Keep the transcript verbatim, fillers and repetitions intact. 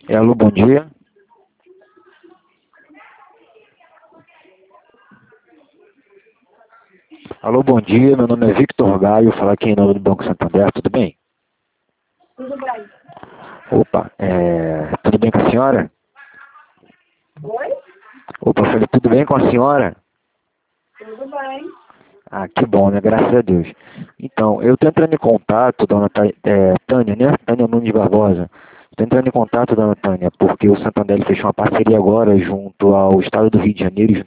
É, alô, bom dia. Alô, bom dia. Meu nome é Victor Gaio, falar aqui em nome do Banco Santander, tudo bem? Tudo bem. Opa, é... tudo bem com a senhora? Oi? Opa, falei, tudo bem com a senhora? Tudo bem. Ah, que bom, né? Graças a Deus. Então, eu estou entrando em contato, dona Ta- é, Tânia, né? Tânia Nunes Barbosa. Estou entrando em contato, dona Tânia, porque o Santander ele fechou uma parceria agora junto ao Estado do Rio de Janeiro